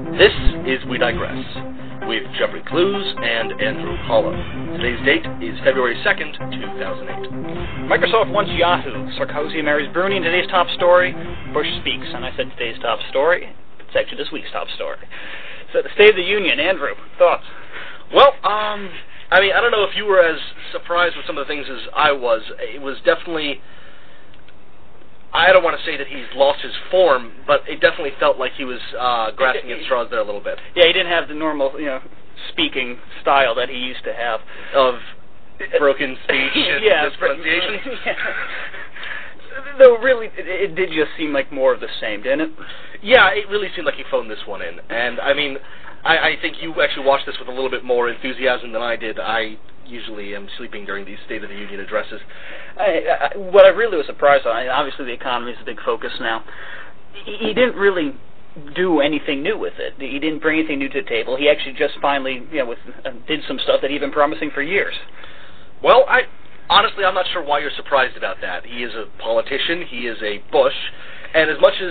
This is We Digress, with Jeffrey Clues and Andrew Hollow. Today's date is February 2nd, 2008. Microsoft wants Yahoo. Sarkozy marries Bruni. And today's top story, Bush speaks. And I said today's top story. It's actually this week's top story. So the State of the Union, Andrew, thoughts? Well, I don't know if you were as surprised with some of the things as I was. It was definitely... I don't want to say that he's lost his form, but it definitely felt like he was grasping at straws there a little bit. Yeah, he didn't have the normal, speaking style that he used to have. Of broken speech and mispronunciations? Yeah. Though really, it did just seem like more of the same, didn't it? Yeah, it really seemed like he phoned this one in. And, I think you actually watched this with a little bit more enthusiasm than I did. I usually am sleeping during these State of the Union addresses. What I really was surprised on, obviously the economy is a big focus now, he didn't really do anything new with it. He didn't bring anything new to the table. He actually just finally, did some stuff that he'd been promising for years. Well, honestly, I'm not sure why you're surprised about that. He is a politician. He is a Bush. And as much as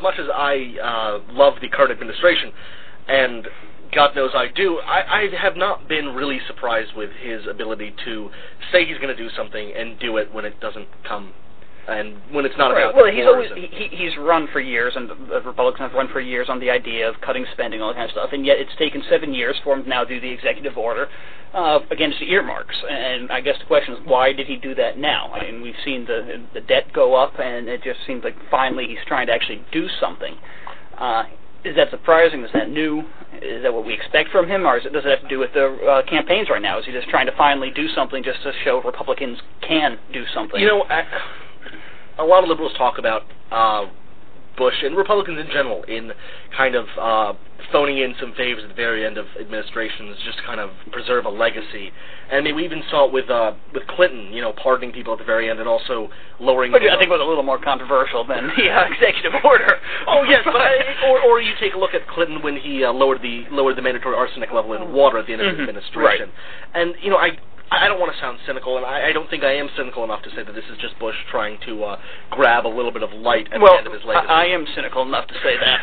I love the current administration, and God knows I do, I have not been really surprised with his ability to say he's going to do something and do it when it doesn't come, and when it's not about... Well, he's run for years, and the Republicans have run for years on the idea of cutting spending, all that kind of stuff, and yet it's taken 7 years for him to now do the executive order against the earmarks. And I guess the question is, why did he do that now? I mean, we've seen the debt go up, and it just seems like finally he's trying to actually do something. Is that surprising? Is that new? Is that what we expect from him? Or does it have to do with the campaigns right now? Is he just trying to finally do something just to show Republicans can do something? A lot of liberals talk about Bush and Republicans in general in kind of phoning in some favors at the very end of administrations just to kind of preserve a legacy. And we even saw it with Clinton, pardoning people at the very end and also lowering... But I think it was a little more controversial than the executive order. Oh, yes, but or you take a look at Clinton when he lowered the mandatory arsenic level in water at the end of his administration. Right. And, I don't want to sound cynical, and I don't think I am cynical enough to say that this is just Bush trying to grab a little bit of light at the end of his legacy. I am cynical enough to say that.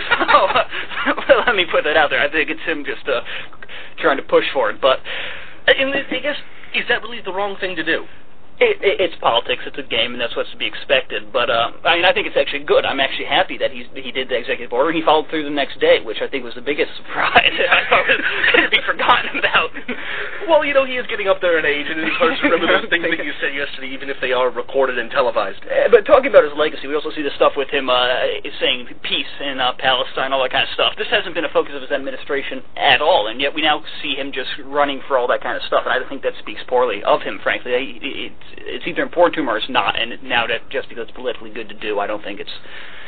So, let me put that out there. I think it's him just trying to push for it. But I guess, is that really the wrong thing to do? It's politics. It's a game, and that's what's to be expected. But I think it's actually good. I'm actually happy that he did the executive order, and he followed through the next day, which I think was the biggest surprise. I thought it was going to be forgotten about. Well, he is getting up there in age, and it's hard to remember those things that you said yesterday, even if they are recorded and televised. But talking about his legacy, we also see the stuff with him saying peace in Palestine, all that kind of stuff. This hasn't been a focus of his administration at all, and yet we now see him just running for all that kind of stuff, and I think that speaks poorly of him, frankly. It's either important to him or it's not, and now that just because it's politically good to do, I don't think it's...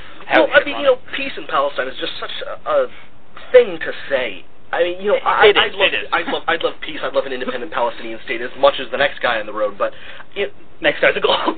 peace in Palestine is just such a thing to say. I'd love peace. I'd love an independent Palestinian state as much as the next guy on the road, but next guy's a Globe.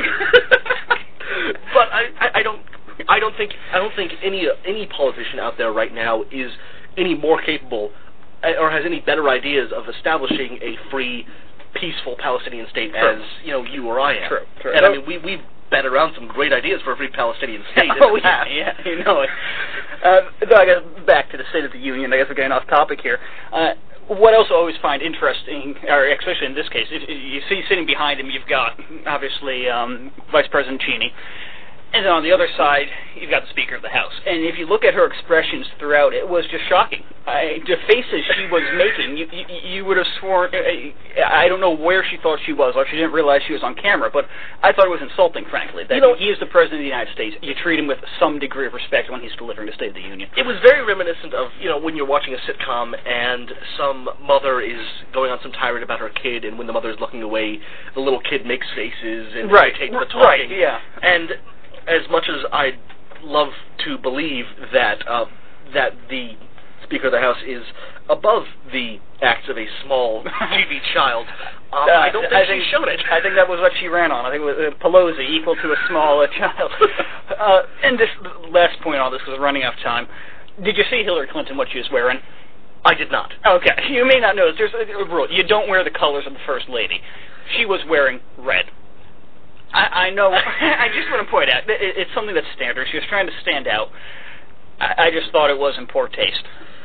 But I don't think any politician out there right now is any more capable or has any better ideas of establishing a free, peaceful Palestinian state as you or I am. True. And we've bet around some great ideas for a free Palestinian state. Yeah, it. So I guess back to the State of the Union. I guess we're getting off topic here. What else I always find interesting, or especially in this case, if you see sitting behind him, you've got obviously Vice President Cheney. And then on the other side, you've got the Speaker of the House. And if you look at her expressions throughout, it was just shocking. The faces she was making, you would have sworn, I don't know where she thought she was, or she didn't realize she was on camera, but I thought it was insulting, frankly, that he is the President of the United States. You treat him with some degree of respect when he's delivering the State of the Union. It was very reminiscent of, when you're watching a sitcom and some mother is going on some tirade about her kid, and when the mother is looking away, the little kid makes faces and imitates the talking. Right, yeah. And as much as I'd love to believe that that the Speaker of the House is above the acts of a small TV child, I don't think she showed it. I think that was what she ran on. I think it was Pelosi equal to a small child. And this last point on this, because we're running out of time. Did you see Hillary Clinton, what she was wearing? I did not. Okay. You may not know. There's a rule. You don't wear the colors of the First Lady. She was wearing red. I know. I just want to point out, it's something that's standard. She was trying to stand out. I just thought it was in poor taste.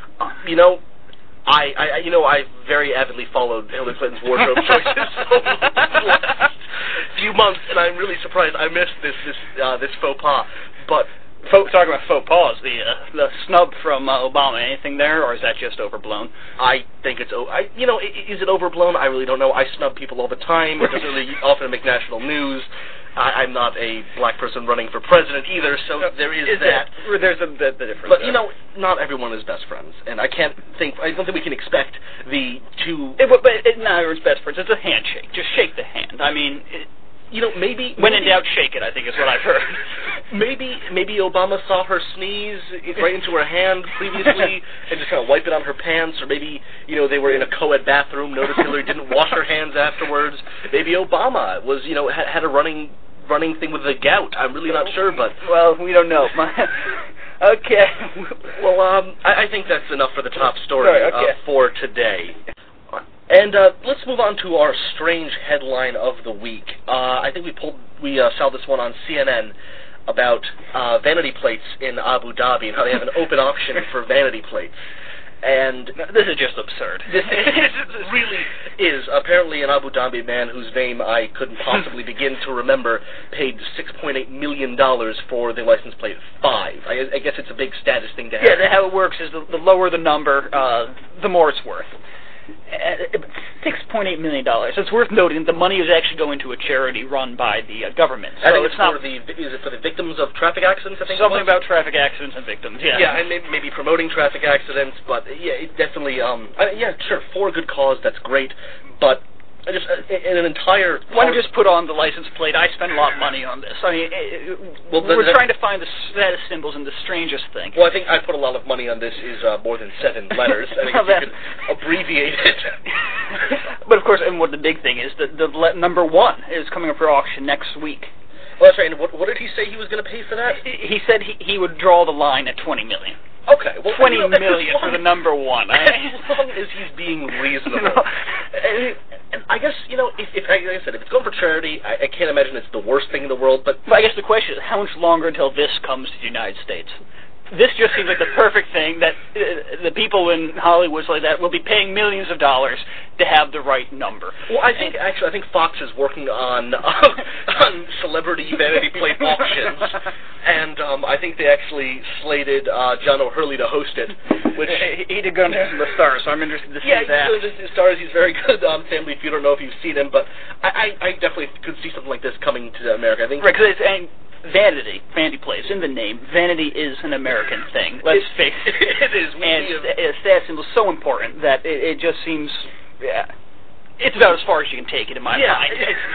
I very avidly followed Hillary Clinton's wardrobe choices over the last few months, and I'm really surprised I missed this faux pas. But talking about faux pas, the snub from Obama, anything there, or is that just overblown? I think it's is it overblown? I really don't know. I snub people all the time. It doesn't really often make national news. I'm not a black person running for president either, so there is that. There's the difference. But not everyone is best friends, and I don't think we can expect the two. But not everyone's best friends. It's a handshake. Just shake the hand. I mean, maybe when in doubt, shake it, I think is what I've heard. Maybe Obama saw her sneeze right into her hand previously and just kind of wipe it on her pants, or maybe they were in a co-ed bathroom, noticed Hillary didn't wash her hands afterwards. Maybe Obama was had a running thing with the gout. I'm really not sure, but well, we don't know. Okay. Well, I think that's enough for the top story for today. And let's move on to our strange headline of the week. I think we saw this one on CNN about vanity plates in Abu Dhabi and how they have an open auction for vanity plates. And this is just absurd. This really is. Apparently an Abu Dhabi man whose name I couldn't possibly begin to remember paid $6.8 million for the license plate 5. I guess it's a big status thing to have. Yeah, how it works is the lower the number, the more it's worth. $6.8 million. It's worth noting the money is actually going to a charity run by the government. So I think is it for the victims of traffic accidents? I think something about traffic accidents and victims. Yeah. Yeah, and maybe promoting traffic accidents. But yeah, it definitely. Sure, for a good cause. That's great. But just in an entire. Why don't you just put on the license plate? I spend a lot of money on this. I mean, we're trying to find the status symbols and the strangest thing. Well, I think I put a lot of money on this is more than 7 letters. I think if you could abbreviate it. But of course, and what the big thing is, the number 1 is coming up for auction next week. Well, that's right. And what did he say he was going to pay for that? He said he would draw the line at $20 million. Okay, well, $20 million for the number 1. As long as he's being reasonable. And I guess, if like I said, if it's going for charity, I can't imagine it's the worst thing in the world, but I guess the question is, how much longer until this comes to the United States? This just seems like the perfect thing that the people in Hollywood like that will be paying millions of dollars to have the right number. Well, I think Fox is working on celebrity vanity plate auctions, and I think they actually slated John O'Hurley to host it, which he did go on the Stars, so I'm interested to see that. Yeah, the Stars. He's very good on Family Feud. I don't know if you've seen him, but I definitely could see something like this coming to America. I think right, because vanity plates in the name. Vanity is an American thing. Let's face it. It is. And status symbol is so important that it just seems. Yeah. It's about as far as you can take it in my mind.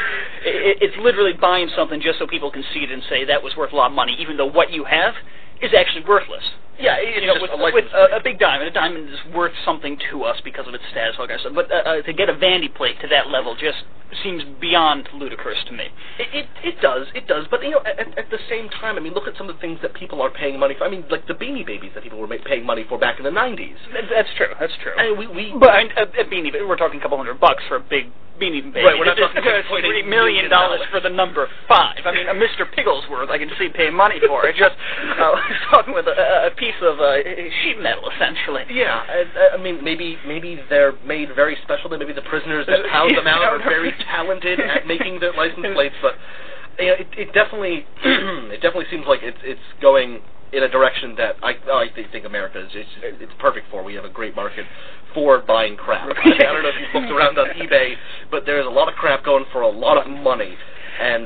It's literally buying something just so people can see it and say that was worth a lot of money, even though what you have is actually worthless. Yeah, it's with a big diamond. A diamond is worth something to us because of its status, like I said. But to get a vanity plate to that level just seems beyond ludicrous to me. It does. But at the same time, I mean, look at some of the things that people are paying money for. I mean, like the Beanie Babies that people were paying money for back in the 90s. That's true. I mean, a Beanie Baby, we're talking a couple $100 for a big Beanie Baby. Right, we're not talking $3 million for the number 5. I mean, a Mr. Pigglesworth I can see paying money for. It just I was talking with a piece of sheet metal, essentially. Yeah, I mean, maybe they're made very special. Maybe the prisoners that pound them out are very talented at making their license plates. But it definitely seems like it's going in a direction that I think America is it's perfect for. We have a great market for buying crap. I don't know if you've looked around on eBay, but there's a lot of crap going for a lot of money, and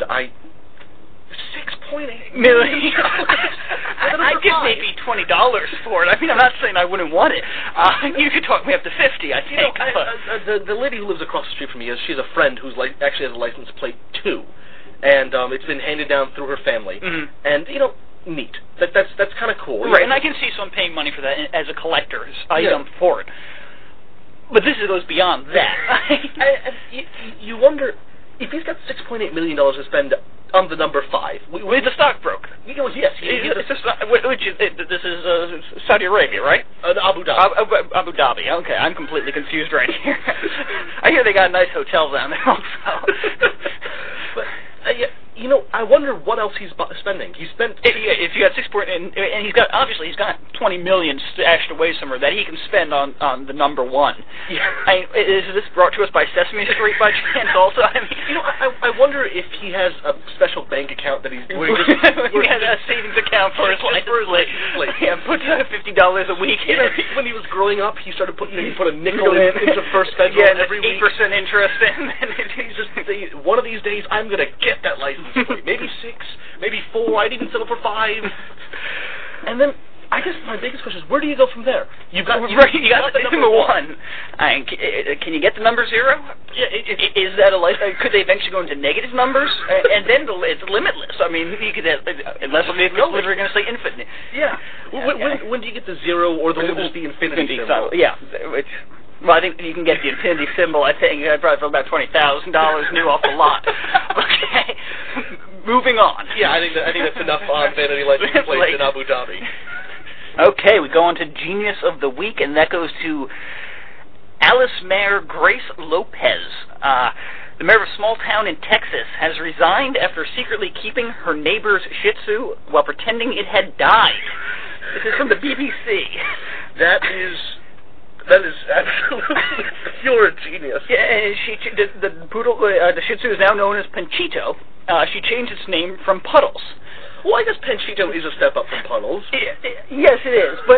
$6.8 million. I'd give maybe $20 for it. I mean, I'm not saying I wouldn't want it. You could talk me up to $50, I think. The lady who lives across the street from me she's a friend who's actually has a license plate 2, and it's been handed down through her family. Mm-hmm. And neat. That's kind of cool. Right, and I can see someone paying money for that as a collector's item for it. But this goes beyond that. You wonder if he's got $6.8 million to spend on the number 5. With the stockbroker. Yes. This is Saudi Arabia, right? Abu Dhabi. Abu Dhabi. Okay, I'm completely confused right here. I hear they got a nice hotel down there also. But I wonder what else he's spending. He spent. If you got and he's got $20 million stashed away somewhere that he can spend on the number one. Yeah. Is this brought to us by Sesame Street by chance? Also, I wonder if he has a special bank account that he's doing. He has a savings account for his license plate. Yeah, put $50 a week. When he was growing up, he started putting he put a nickel into First Federal every week. 8% interest, and he's just one of these days I'm gonna get that license plate. Maybe 6, maybe 4. I'd even settle for 5. And then I guess my biggest question is, where do you go from there? You got the number one. Can you get the number 0? Yeah, is that a life? Could they eventually go into negative numbers? And then it's limitless. I mean, you could unless we're going to say infinite. Yeah. When do you get the 0 or the infinity symbol? Yeah. Well, I think you can get the infinity symbol. I think probably for about $20,000 new off the lot. Okay. Moving on. Yeah, I think that's enough on vanity license plates in Abu Dhabi. Okay, we go on to Genius of the Week, and that goes to Alice Mayor Grace Lopez. The mayor of a small town in Texas has resigned after secretly keeping her neighbor's Shih Tzu while pretending it had died. This is from the BBC. That is absolutely pure genius. Yeah, and the poodle, the Shih Tzu is now known as Panchito. She changed its name from Puddles. Well, I guess Panchito is a step up from Puddles. Yes, it is. But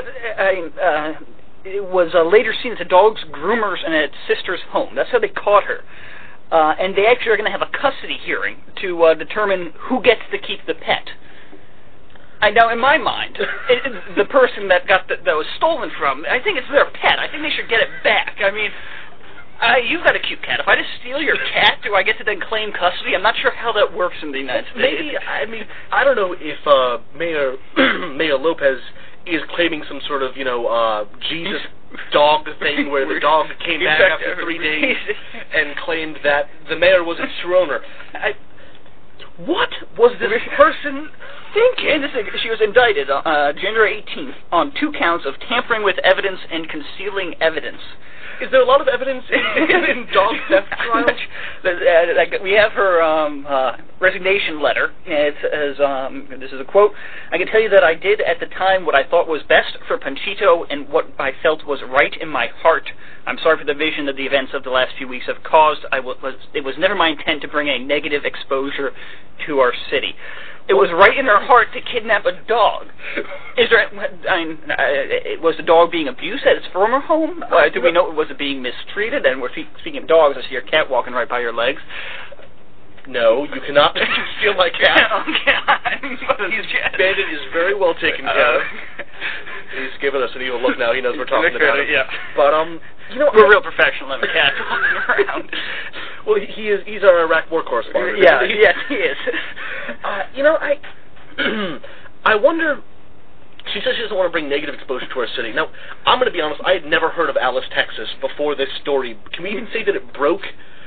it was later seen at the dog's groomers and at its sister's home. That's how they caught her. And they actually are going to have a custody hearing to determine who gets to keep the pet. Now, in my mind, the person that was stolen from, I think it's their pet. I think they should get it back. I mean, you've got a cute cat. If I just steal your cat, do I get to then claim custody? I'm not sure how that works in the United States. Maybe, I don't know if Mayor Lopez is claiming some sort of, Jesus dog thing where the dog came back after 3 days and claimed that the mayor was its true owner. What was this person thinking? She was indicted January 18th on 2 counts of tampering with evidence and concealing evidence. Is there a lot of evidence in dog theft trials? We have her resignation letter. It says, this is a quote, "I can tell you that I did at the time what I thought was best for Panchito and what I felt was right in my heart. I'm sorry for the vision that the events of the last few weeks have caused. It was never my intent to bring a negative exposure to our city." It was right in her heart to kidnap a dog. Was the dog being abused at its former home? Do we know, was it being mistreated? And we're speaking of dogs, I see your cat walking right by your legs. No, you cannot steal my cat. Bandit is very well taken care of. He's giving us an evil look now. He knows we're talking about him. Yeah. But we're real professional in the cat walking around. Well, he's our Iraq war correspondent. Yeah, yes, he is. I wonder. She says she doesn't want to bring negative exposure to our city. Now, I'm going to be honest. I had never heard of Alice, Texas before this story. Can we even say that it broke?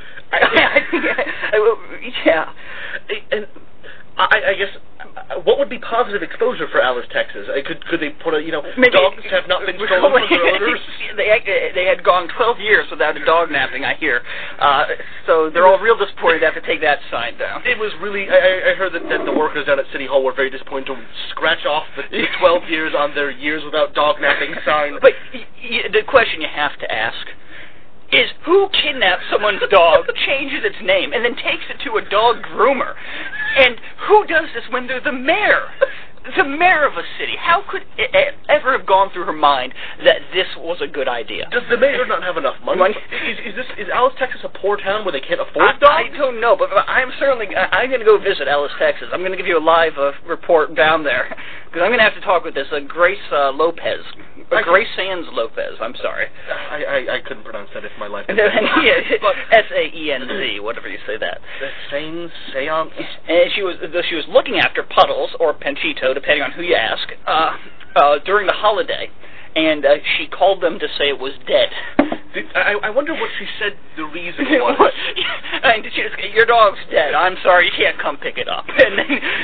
Yeah. And I guess what would be positive exposure for Alice, Texas? Could they put maybe dogs have not been stolen from their owners? They had gone 12 years without a dog napping, I hear. So they're all real disappointed to have to take that sign down. It was really, I heard that the workers down at City Hall were very disappointed to scratch off the 12 years on their years without dog napping sign. But the question you have to ask is, who kidnaps someone's dog, changes its name, and then takes it to a dog groomer? And who does this when they're the mayor? The mayor of a city. How could it ever have gone through her mind that this was a good idea? Does the mayor not have enough money? Is Alice, Texas a poor town where they can't afford dogs? I don't know, but I'm going to go visit Alice, Texas. I'm going to give you a live report down there, because I'm going to have to talk with this Grace Lopez. Grace Sands Lopez, I'm sorry. I couldn't pronounce that if my life was S-A-E-N-Z, whatever you say that. Sands, Seance? And she was looking after Puddles, or Panchito, depending on who you ask, during the holiday, and she called them to say it was dead. I wonder what she said the reason was. And your dog's dead. I'm sorry, you can't come pick it up. And then,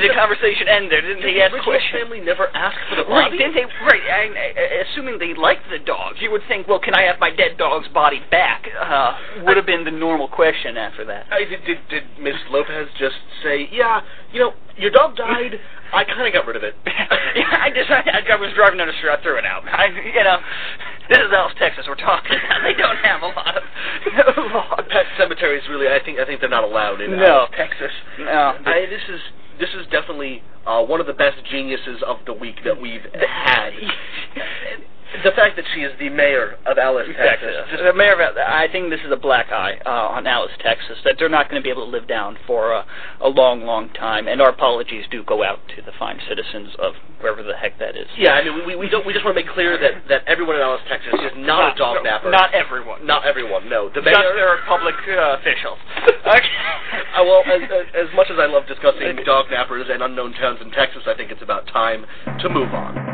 the conversation end there? Didn't they ask questions? The family never asked for the Right, body? didn't they? Right, assuming they liked the dogs, you would think, well, can I have my dead dog's body back? Would have been the normal question after that. Did Miss Lopez just say, yeah, your dog died, I kind of got rid of it. I was driving down the street, I threw it out. This is Dallas, Texas, we're talking about. They don't have a lot of pet cemeteries, really. I think they're not allowed in Texas. No. This is definitely one of the best geniuses of the week that we've had. The fact that she is the mayor of Alice, Texas. The mayor of, I think this is a black eye on Alice, Texas, that they're not going to be able to live down for a long, long time. And our apologies do go out to the fine citizens of wherever the heck that is. Yeah, I mean, we just want to make clear that everyone in Alice, Texas is not a dog napper. Not everyone. Not everyone, no. The mayor, just their public officials. Okay. Well, as much as I love discussing dog nappers and unknown towns in Texas, I think it's about time to move on.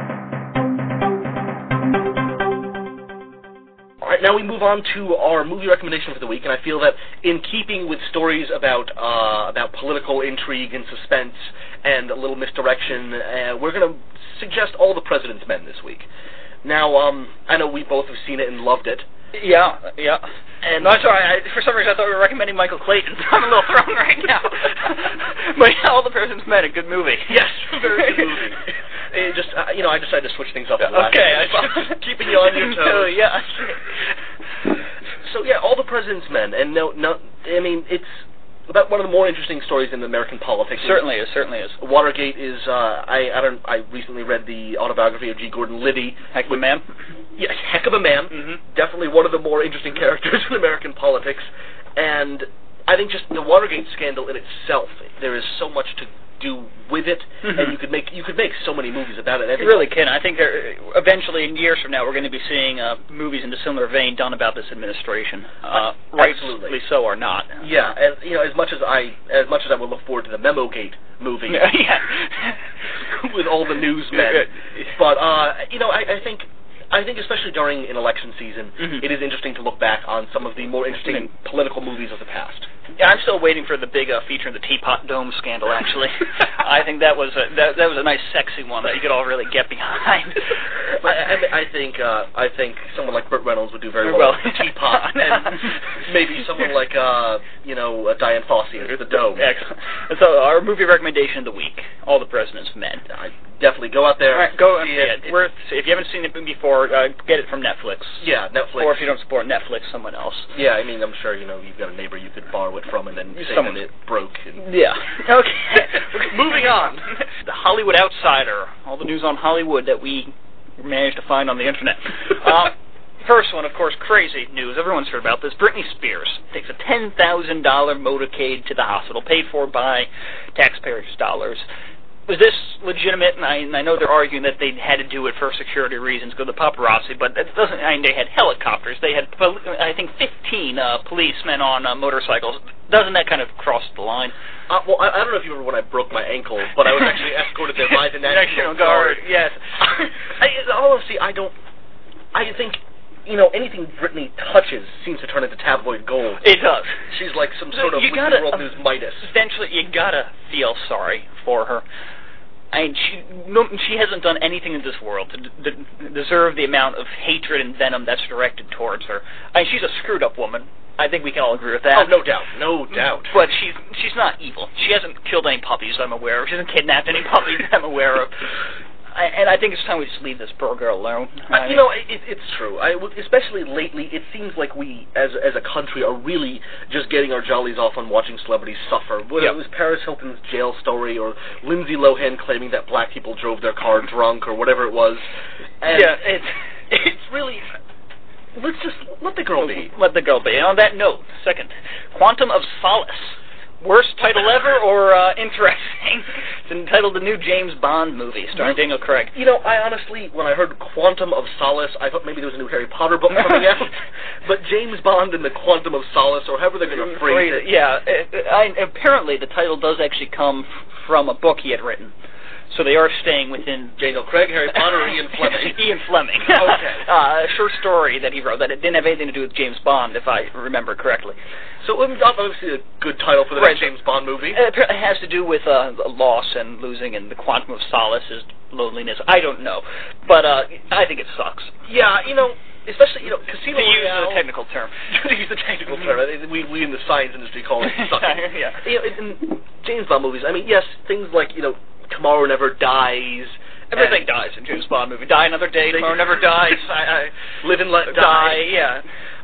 All right, now we move on to our movie recommendation for the week, and I feel that in keeping with stories about political intrigue and suspense and a little misdirection, we're going to suggest All the President's Men this week. Now, I know we both have seen it and loved it. Yeah. And no, sorry, for some reason I thought we were recommending Michael Clayton. I'm a little thrown right now. But yeah, All the President's Men, a good movie. Yes, very good movie. I decided to switch things up. Okay, keeping you on your toes. Yeah. So yeah, All the President's Men, and I mean, it's about one of the more interesting stories in American politics. Certainly is. Watergate is. I recently read the autobiography of G. Gordon Liddy. Heck of a man. Yeah, heck of a man. Mm-hmm. Definitely one of the more interesting characters in American politics, and I think just the Watergate scandal in itself, there is so much to do with it, and you could make so many movies about it. You really can. I think eventually, in years from now, we're going to be seeing movies in a similar vein done about this administration, rightfully so or not. Yeah, and as much as I will look forward to the Memogate movie, with all the newsmen, but I think especially during an election season, it is interesting to look back on some of the more interesting political movies of the past. Yeah, I'm still waiting for the big feature in the Teapot Dome scandal. Actually, I think that was a nice, sexy one that you could all really get behind. But I think someone like Burt Reynolds would do very well with the Teapot, and maybe someone like Diane Fossey as the Dome. Excellent. So our movie recommendation of the week: All the President's Men. Definitely go out there. All right, go and see it. If you haven't seen it before, get it from Netflix. Yeah, Netflix. Or if you don't support Netflix, someone else. Yeah, I mean, I'm sure you've got a neighbor you could borrow it from, and then say that it broke. Yeah. Okay. Moving on. The Hollywood Outsider. All the news on Hollywood that we managed to find on the internet. First one, of course, crazy news. Everyone's heard about this. Britney Spears takes a $10,000 motorcade to the hospital, paid for by taxpayers' dollars. Was this legitimate? And I know they're arguing that they had to do it for security reasons, go to the paparazzi, but that doesn't. I mean, they had helicopters. They had, I think, 15 policemen on motorcycles. Doesn't that kind of cross the line? Well, I don't know if you remember when I broke my ankle, but I was actually escorted there by the National Guard. Yes. Honestly, I think anything Britney touches seems to turn into tabloid gold. It does. She's like some sort of World News Midas. Eventually, you gotta feel sorry for her. I mean, she hasn't done anything in this world to deserve the amount of hatred and venom that's directed towards her. I mean, she's a screwed up woman. I think we can all agree with that. Oh, no doubt. But she's not evil. She hasn't killed any puppies I'm aware of. She hasn't kidnapped any puppies I'm aware of. And I think it's time we just leave this poor girl alone. It's true. Especially lately, it seems like we, as a country, are really just getting our jollies off on watching celebrities suffer. Whether it was Paris Hilton's jail story, or Lindsay Lohan claiming that black people drove their car drunk, or whatever it was. And it's really. Let's just let the girl be. Let the girl be. And on that note, second, Quantum of Solace. Worst title ever, or interesting? It's entitled The New James Bond Movie, starring Daniel Craig. I honestly, when I heard Quantum of Solace, I thought maybe there was a new Harry Potter book coming out. But James Bond and the Quantum of Solace, or however they're going to phrase it. Yeah, apparently the title does actually come from a book he had written. So they are staying within... Daniel Craig, Harry Potter, or Ian Fleming? Ian Fleming. Okay. A short story that he wrote that it didn't have anything to do with James Bond, if I remember correctly. So obviously a good title for the next James Bond movie. It has to do with loss and losing and the quantum of solace is loneliness. I don't know. But I think it sucks. Yeah, especially, Casino Royale... To use the technical term. To use the technical term. We in the science industry call it sucking. Yeah. In James Bond movies, yes, things like, Tomorrow Never Dies. Everything dies in James Bond movie. Die Another Day, Tomorrow Never Dies. Live and Let Die, yeah.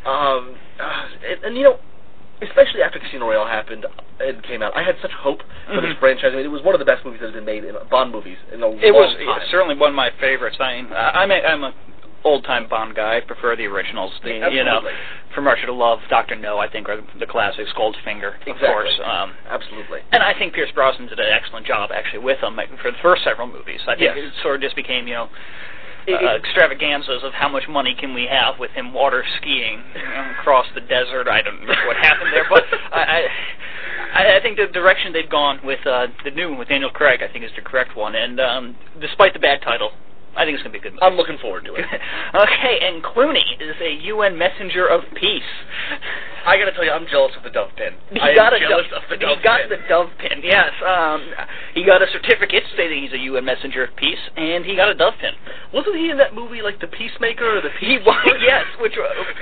Especially after Casino Royale happened and came out, I had such hope for this franchise. It was one of the best movies that has been made in Bond movies in a long time. It was certainly one of my favorites. I'm a old-time Bond guy. I prefer the originals. From Russia to Love, Dr. No, I think, are the classics. Goldfinger, of course. Absolutely. And I think Pierce Brosnan did an excellent job, actually, with them for the first several movies. I think it sort of just became, extravaganzas of how much money can we have with him water skiing across the desert. I don't know what happened there, but I think the direction they've gone with the new one with Daniel Craig, I think, is the correct one. And despite the bad title, I think it's going to be a good movie. I'm looking forward to it. Okay, and Clooney is a UN messenger of peace. I got to tell you, I'm jealous of the dove pin. He got the dove pin, yes. He got a certificate stating he's a UN messenger of peace, and he got a dove pin. Wasn't he in that movie, like The Peacemaker or The Peacemaker? He was, yes, which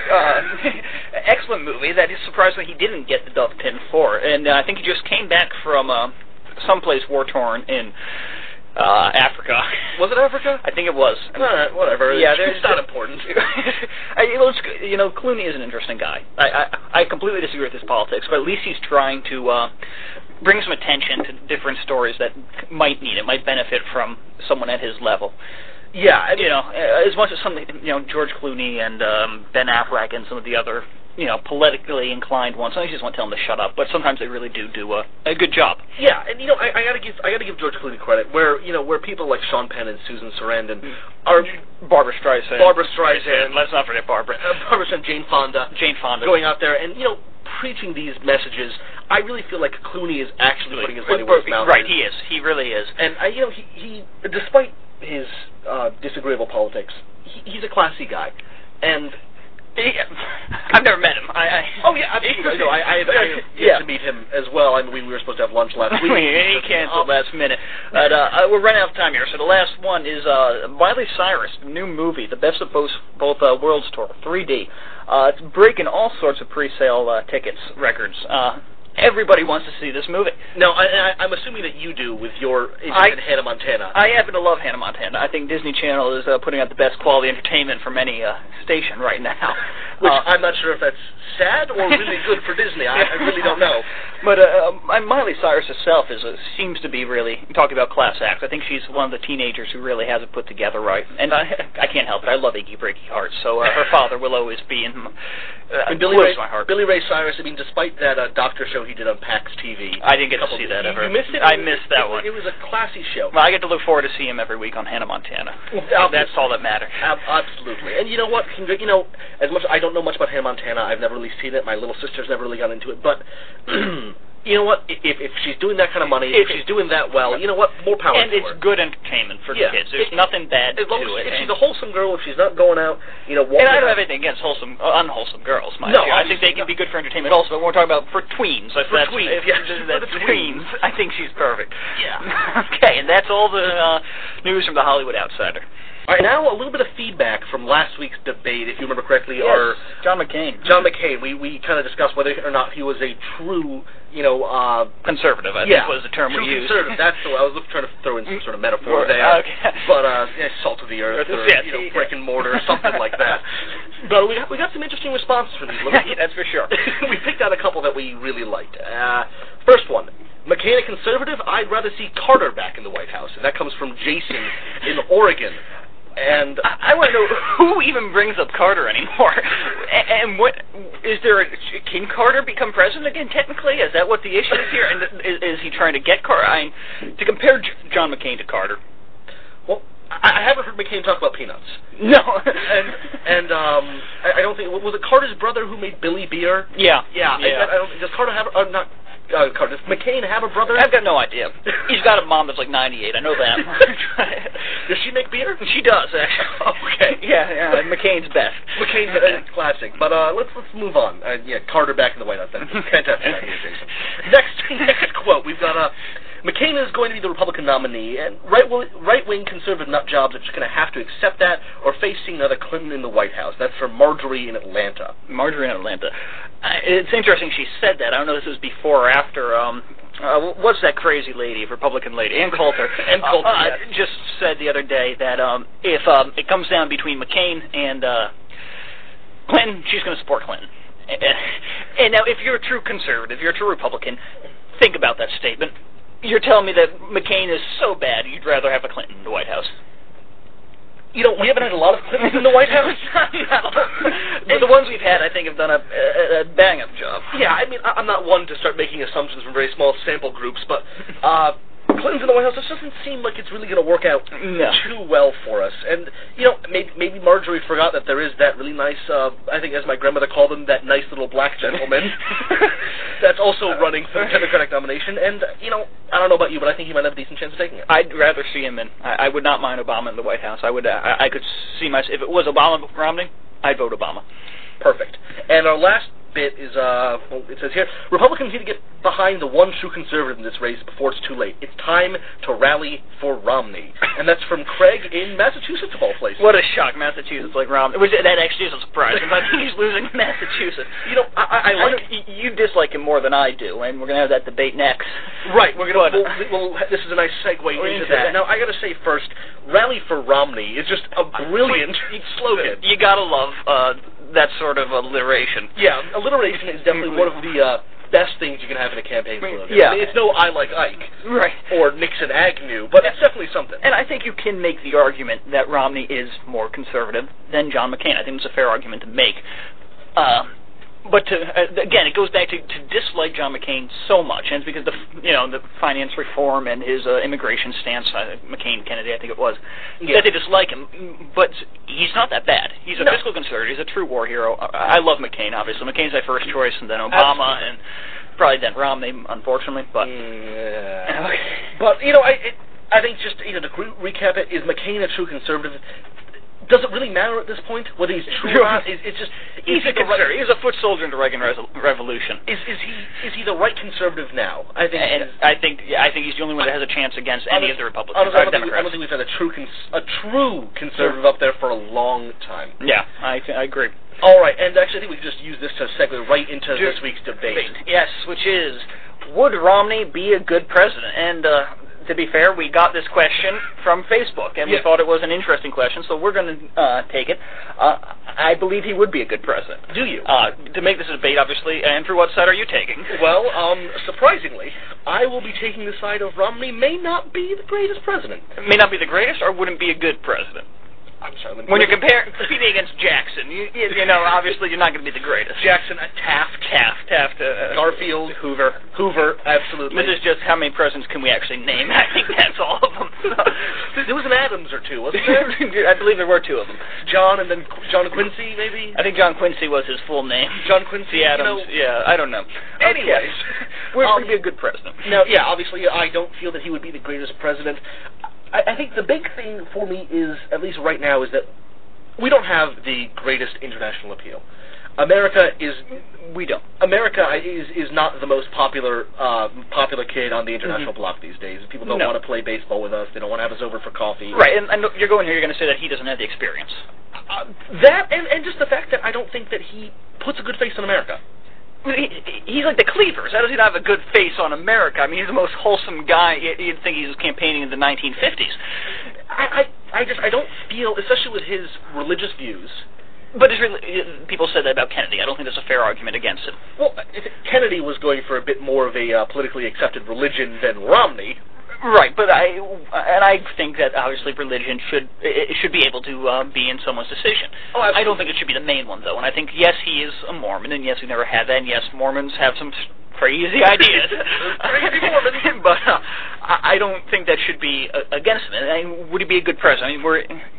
excellent movie that surprisingly he didn't get the dove pin for. And I think he just came back from someplace war-torn in Africa. Was it Africa? I think it was. Whatever. Yeah, it's not important. Clooney is an interesting guy. I completely disagree with his politics, but at least he's trying to bring some attention to different stories that might need it, might benefit from someone at his level. Yeah, as much as George Clooney and Ben Affleck and some of the other politically inclined ones. Sometimes you just want to tell them to shut up, but sometimes they really do a good job. Yeah, and I gotta give George Clooney credit where people like Sean Penn and Susan Sarandon are Barbara Streisand. Let's not forget Barbara. Barbara Streisand, Jane Fonda going out there and preaching these messages. I really feel like Clooney is actually putting his money where his mouth is. Right, he is. He really is. And he despite his disagreeable politics, he's a classy guy, and. I've never met him. Oh yeah, absolutely. I have yet to meet him as well. I mean, we were supposed to have lunch last week. He canceled last minute. But we're running out of time here. So the last one is Miley Cyrus' new movie, The Best of Both Worlds Tour, 3D. It's breaking all sorts of pre-sale tickets records. Everybody wants to see this movie. No, I'm assuming that you do with your interest in Hannah Montana. I happen to love Hannah Montana. I think Disney Channel is putting out the best quality entertainment from any station right now. Which I'm not sure if that's sad or really good for Disney. I really don't know. But Miley Cyrus herself seems to be really talking about class acts. I think she's one of the teenagers who really has it put together right. And I can't help it. I love Iggy Breaky Heart. So her father will always be in my heart. Billy Ray Cyrus. I mean, despite that doctor show he did on PAX TV. I didn't get to see that ever. You missed it? I missed that one. It was a classy show. Well, I get to look forward to seeing him every week on Hannah Montana. That's all that matters. Absolutely. And you know what? As much I don't know much about Hannah Montana, I've never really seen it. My little sister's never really got into it. But you know what? If she's doing that kind of money, if she's doing that well, you know what? More power to her. And it's good entertainment for the kids. There's nothing bad to it. If she's a wholesome girl, if she's not going out, walking. And I don't have anything against unwholesome girls, mind you. I think they can be good for entertainment also, but we're talking about for tweens. For tweens. I think she's perfect. Yeah. Okay, and that's all the news from the Hollywood Outsider. All right, now a little bit of feedback from last week's debate, if you remember correctly. Yes, John McCain. We kind of discussed whether or not he was a true, conservative, I think was the term we used. Conservative, that's the way. I was trying to throw in some sort of metaphor there. Okay. But, salt of the earth, or, brick and mortar, or something like that. But we got some interesting responses from these. That's for sure. We picked out a couple that we really liked. First one. McCain a conservative? I'd rather see Carter back in the White House. And that comes from Jason in Oregon. And I want to know who even brings up Carter anymore. And what is there? Can Carter become president again? Technically, is that what the issue is here? And is he trying to get Carter? To compare John McCain to Carter. Well, I haven't heard McCain talk about peanuts. No. and I don't think was it Carter's brother who made Billy Beer? Yeah. I don't, does Carter have not? Carter, does McCain have a brother? I've got no idea. He's got a mom that's like 98. I know that. Does she make beer? She does, actually. Okay. Yeah, McCain's best. McCain's classic. But let's move on. Carter back in the White House. Then. Fantastic idea, Jason. Next quote. We've got McCain is going to be the Republican nominee, and right-wing conservative nut jobs are just going to have to accept that or face seeing another Clinton in the White House. That's from Marjorie in Atlanta. Marjorie in Atlanta. It's interesting she said that. I don't know if this was before or after. What's that crazy lady, Republican lady, Ann Coulter? Ann Coulter, yes. Just said the other day that if it comes down between McCain and Clinton, she's going to support Clinton. And now, if you're a true conservative, you're a true Republican, think about that statement. You're telling me that McCain is so bad you'd rather have a Clinton in the White House? You know, we haven't had a lot of Clintons in the White House. But the ones we've had, I think, have done a bang-up job. Yeah, I mean, I'm not one to start making assumptions from very small sample groups, but Clinton's in the White House, this doesn't seem like it's really going to work out too well for us. And, you know, maybe Marjorie forgot that there is that really nice, I think as my grandmother called him, that nice little black gentleman that's also running for the Democratic nomination. And, you know, I don't know about you, but I think he might have a decent chance of taking it. I'd rather see him in. I would not mind Obama in the White House. I could see myself, if it was Obama Romney, I'd vote Obama. Perfect. And our last bit is, it says here, Republicans need to get behind the one true conservative in this race before it's too late. It's time to rally for Romney. And that's from Craig in Massachusetts, of all places. What a shock, Massachusetts, like Romney. That actually is a surprise. I think he's losing in Massachusetts. You know, I like... You dislike him more than I do, and we're going to have that debate next. Right, we're going to... Well, this is a nice segue into that. Now, I got to say first, rally for Romney is just a brilliant slogan. You got to love that sort of alliteration. Yeah, alliteration is definitely one of the best things you can have in a campaign slogan. Yeah. I mean, it's no I like Ike. Right. Or Nixon Agnew, but it's definitely something. And I think you can make the argument that Romney is more conservative than John McCain. I think it's a fair argument to make. But again, it goes back to dislike John McCain so much, and it's because the finance reform and his immigration stance, McCain-Kennedy, I think it was, that they dislike him. But he's not that bad. He's a fiscal conservative. He's a true war hero. I love McCain, obviously. McCain's my first choice, and then Obama, and probably then Romney, unfortunately. But but you know, I think just to recap it, is McCain a true conservative? Does it really matter at this point whether he's true or not? It's just he's a conservative. He was a foot soldier in the Reagan Revolution. Is he the right conservative now? I think he's the only one that has a chance against any of the Republicans. I don't think we've had a true conservative up there for a long time. Yeah, I agree. All right, and actually, I think we can just use this to segue right into this week's debate. Yes, which is, would Romney be a good president? And to be fair, we got this question from Facebook, and we thought it was an interesting question, so we're going to take it. I believe he would be a good president. Do you? To make this a debate, obviously. Andrew, what side are you taking? Well, surprisingly, I will be taking the side of Romney may not be the greatest president. May not be the greatest, or wouldn't be a good president? I'm sorry. When you're competing against Jackson, you know, obviously you're not going to be the greatest. Jackson, Taft, Garfield, Hoover, absolutely. This is just how many presidents can we actually name. I think that's all of them. There was an Adams or two, wasn't there? I believe there were two of them. John and then John Quincy, maybe? I think John Quincy was his full name. John Quincy Adams. I don't know. Anyways, would be a good president. Now, obviously, I don't feel that he would be the greatest president. I think the big thing for me is, at least right now, is that we don't have the greatest international appeal. America is not the most popular kid on the international block these days. People don't want to play baseball with us. They don't want to have us over for coffee. Right, and you're going here, you're going to say that he doesn't have the experience. That, and just the fact that I don't think that he puts a good face on America. He's like the Cleavers. How does he not have a good face on America? I mean, he's the most wholesome guy. You'd think he was campaigning in the 1950s. I don't feel, especially with his religious views. But people said that about Kennedy. I don't think there's a fair argument against him. Well, Kennedy was going for a bit more of a politically accepted religion than Romney. Right, but I think that obviously religion should be able to be in someone's decision. Oh, absolutely. I don't think it should be the main one, though. And I think, yes, he is a Mormon, and yes, we never had that, and yes, Mormons have some crazy ideas. Crazy Mormons. But I don't think that should be against him. Would he be a good president? I mean,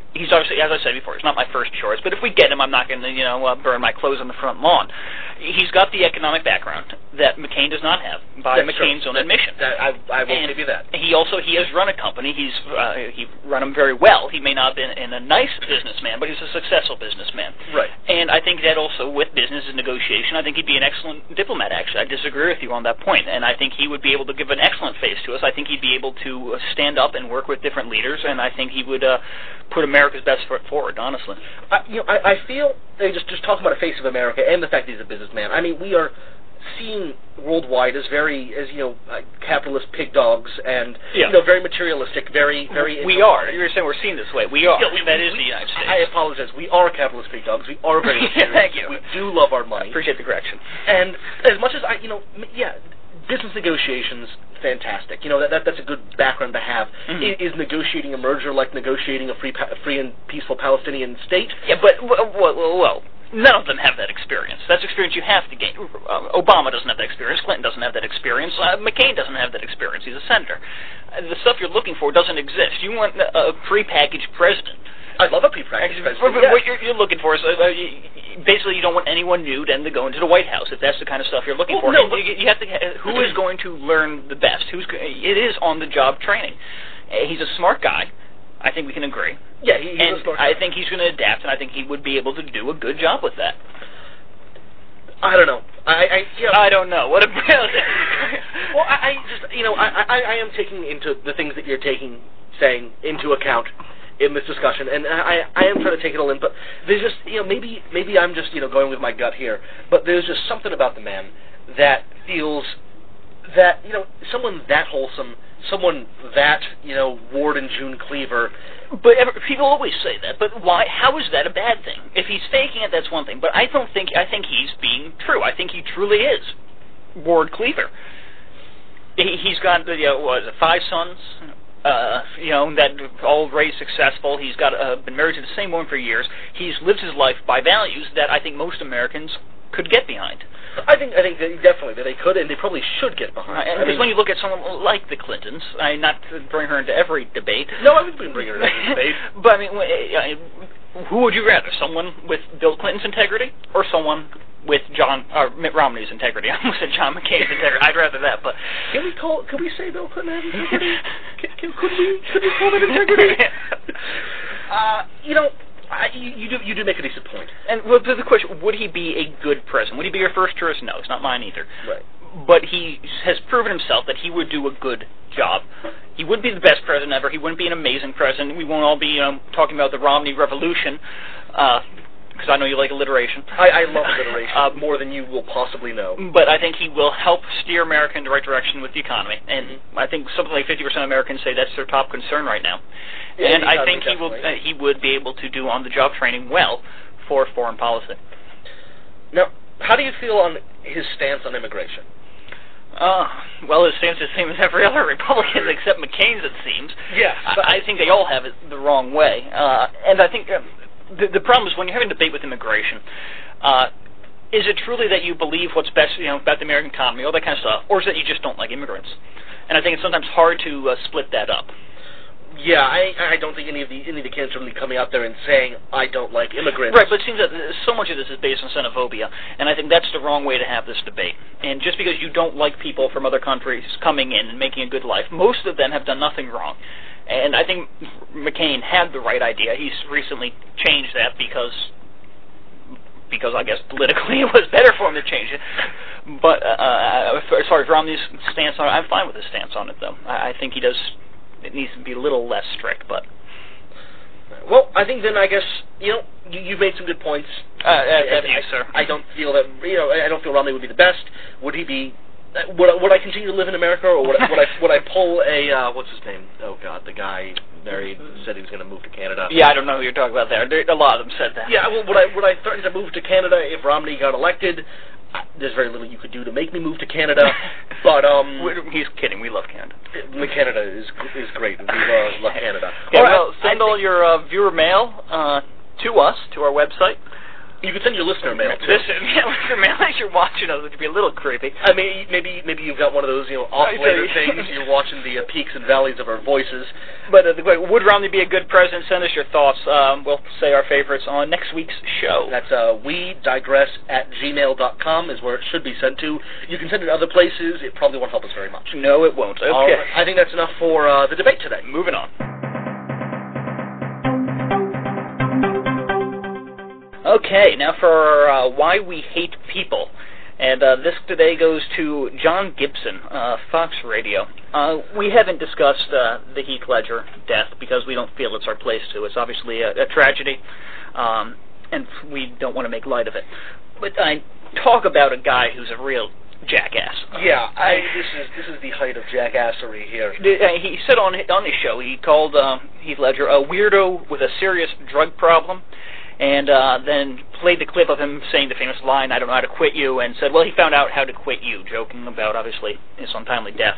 he's obviously, as I said before, he's not my first choice. But if we get him, I'm not going to, burn my clothes on the front lawn. He's got the economic background that McCain does not have, by McCain's own admission. I will give you that. He has run a company. He run them very well. He may not have been a nice businessman, but he's a successful businessman. Right. And I think that also with business and negotiation, I think he'd be an excellent diplomat. Actually, I disagree with you on that point, and I think he would be able to give an excellent face to us. I think he'd be able to stand up and work with different leaders, and I think he would put America's best foot forward. Honestly, I feel just talking about a face of America and the fact that he's a businessman. I mean, we are seen worldwide as capitalist pig dogs and very materialistic, very. We are. You're saying we're seen this way. We are. That is the United States. I apologize. We are capitalist pig dogs. We are very materialistic. Thank you. We do love our money. I appreciate the correction. And as much as business negotiations, fantastic. That's a good background to have. Mm-hmm. Is negotiating a merger like negotiating a free and peaceful Palestinian state? Yeah, but well, none of them have that experience. That's experience you have to gain. Obama doesn't have that experience. Clinton doesn't have that experience. McCain doesn't have that experience. He's a senator. The stuff you're looking for doesn't exist. You want a prepackaged president. I love a prepackaged president. What you're looking for is basically you don't want anyone new then to go into the White House if that's the kind of stuff you're looking for. No, you have to. Who is going to learn the best? It is on-the-job training. He's a smart guy. I think we can agree. Yeah, he's a smart guy. I think he's going to adapt, and I think he would be able to do a good job with that. I don't know. I don't know. What about it? Well, I am taking into the things that you're saying into account in this discussion, and I am trying to take it all in, but there's just, maybe I'm just, going with my gut here, but there's just something about the man that feels that, someone that wholesome, someone that, Ward and June Cleaver. But people always say that, but why? How is that a bad thing? If he's faking it, that's one thing, but I think he's being true. I think he truly is Ward Cleaver. He's got, 5 sons, that all raised successful. He's got been married to the same woman for years. He's lived his life by values that I think most Americans could get behind. I think that definitely that they could, and they probably should get behind. Because when you look at someone like the Clintons, not to bring her into every debate. No, I wouldn't bring her into every debate. But who would you rather? Someone with Bill Clinton's integrity, or someone with Mitt Romney's integrity? I almost said John McCain's integrity. I'd rather that, but could we say Bill Clinton has integrity? Could we call that integrity? You do make a decent point. And the question, would he be a good president? Would he be your first choice? No, it's not mine either. Right. But he has proven himself that he would do a good job. He wouldn't be the best president ever. He wouldn't be an amazing president. We won't all be talking about the Romney Revolution, because I know you like alliteration. I love alliteration more than you will possibly know. But I think he will help steer America in the right direction with the economy. And I think something like 50% of Americans say that's their top concern right now. Yeah, and I think he would be able to do on-the-job training well for foreign policy. Now, how do you feel on his stance on immigration? Well, his stance is the same as every other Republican except McCain's, it seems. Yes. I think they all have it the wrong way. And I think the problem is when you're having a debate with immigration, is it truly that you believe what's best, about the American economy, all that kind of stuff, or is it that you just don't like immigrants? And I think it's sometimes hard to split that up. Yeah, I don't think any of the candidates are really coming out there and saying, I don't like immigrants. Right, but it seems that so much of this is based on xenophobia, and I think that's the wrong way to have this debate. And just because you don't like people from other countries coming in and making a good life, most of them have done nothing wrong. And I think McCain had the right idea. He's recently changed that because I guess politically it was better for him to change it. But as far as Romney's stance on it, I'm fine with his stance on it, though. I think he does. It needs to be a little less strict, but. Well, I think then I guess you've made some good points. Thank you, sir. I don't feel that I don't feel Romney would be the best. Would he be? Would I continue to live in America, or would I pull a what's his name? Oh God, the guy married said he was going to move to Canada. Yeah, I don't know who you're talking about there. A lot of them said that. Yeah, well, would I threaten to move to Canada if Romney got elected? There's very little you could do to make me move to Canada, but he's kidding. We love Canada. Canada is great. We love Canada. Yeah, well, send all your viewer mail to us, to our website. You could send your listener mail, too. Listener mail, as you're watching us, which would be a little creepy. I mean, maybe you've got one of those, off-later things. You're watching the peaks and valleys of our voices. But would Romney be a good president? Send us your thoughts. We'll say our favorites on next week's show. That's WeDigress@gmail.com is where it should be sent to. You can send it to other places. It probably won't help us very much. No, it won't. Okay. I think that's enough for the debate today. Moving on. Okay, now for our Why We Hate People. And this today goes to John Gibson, Fox Radio. We haven't discussed the Heath Ledger death because we don't feel it's our place to. It's obviously a tragedy, and we don't want to make light of it. But I talk about a guy who's a real jackass. Yeah, this is the height of jackassery here. He said on his show, he called Heath Ledger a weirdo with a serious drug problem, and then played the clip of him saying the famous line, "I don't know how to quit you," and said, well, he found out how to quit you, joking about, obviously, his untimely death.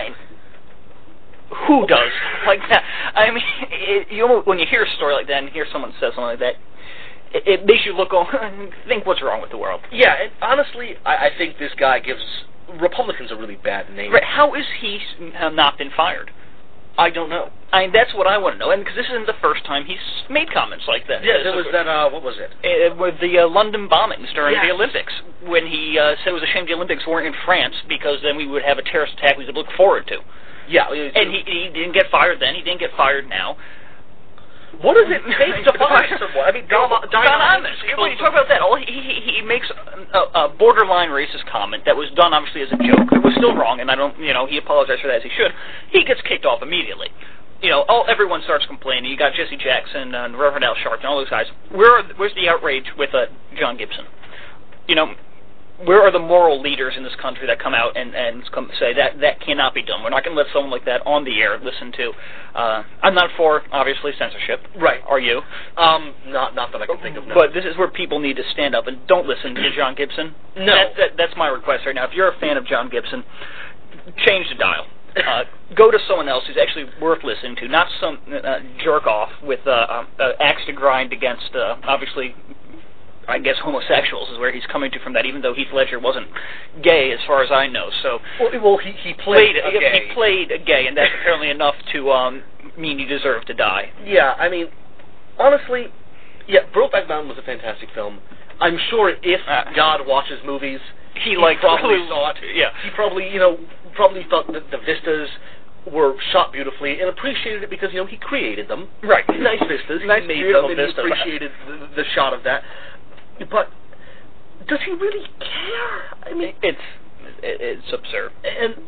Who does like that? I mean, when you hear a story like that and hear someone say something like that, it makes you look and think, what's wrong with the world? Yeah, and honestly, I think this guy gives Republicans a really bad name. Right, how is he not been fired? I don't know. I mean, that's what I want to know, and because this isn't the first time he's made comments like that. Yeah, there was that, what was it? With the London bombings during the Olympics, when he said it was a shame the Olympics weren't in France, because then we would have a terrorist attack we could look forward to. Yeah. And he didn't get fired then, he didn't get fired now. What does it take to fire someone? I mean, Don Imus. When you talk about that, he makes a borderline racist comment that was done obviously as a joke. It was still wrong, and I don't, he apologized for that as he should. He gets kicked off immediately. Everyone starts complaining. You got Jesse Jackson and Reverend Al Sharpton, all those guys. Where's the outrage with John Gibson? Where are the moral leaders in this country that come out and say that cannot be done? We're not going to let someone like that on the air listen to. I'm not for, obviously, censorship. Right. Are you? Not that I can think of. No. But this is where people need to stand up and don't listen to John Gibson. No. That's my request right now. If you're a fan of John Gibson, change the dial. Go to someone else who's actually worth listening to, not some jerk off with axe to grind against, obviously, I guess homosexuals is where he's coming to from that, even though Heath Ledger wasn't gay as far as I know. So well he played a gay. He played a gay, and that's apparently enough to mean you deserve to die. Yeah, I mean, honestly, Brokeback Mountain was a fantastic film. I'm sure if God watches movies, he probably saw it. Yeah, he probably thought that the vistas were shot beautifully and appreciated it because he created them. Right, nice vistas. Nice, he made beautiful them, and vistas. He appreciated the shot of that. But does he really care? I mean, it's absurd. And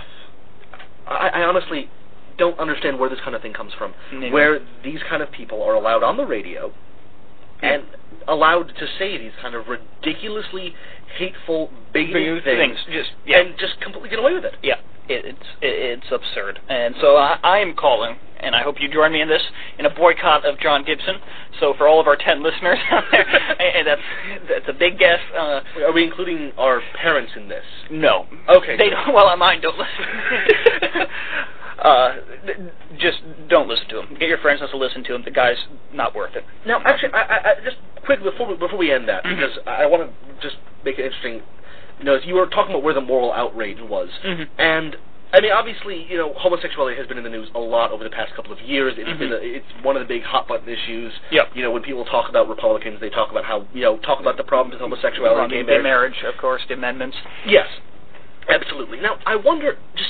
I honestly don't understand where this kind of thing comes from. Mm-hmm. Where these kind of people are allowed on the radio and allowed to say these kind of ridiculously hateful, bigoted things, and just completely get away with it. Yeah, it's absurd. And so I am calling, and I hope you join me in this, in a boycott of John Gibson. So for all of our 10 listeners out there, and that's a big guess. Are we including our parents in this? No. Okay. They don't. Well, mine don't listen. Just don't listen to him. Get your friends not to listen to him. The guy's not worth it. Now, actually, I just quick before we end that, because I want to just make it interesting. You were talking about where the moral outrage was, and I mean, obviously, homosexuality has been in the news a lot over the past couple of years. It's one of the big hot button issues. Yep. When people talk about Republicans, they talk about how talk about the problems with homosexuality, gay marriage, of course, the amendments. Yes, absolutely. Now, I wonder just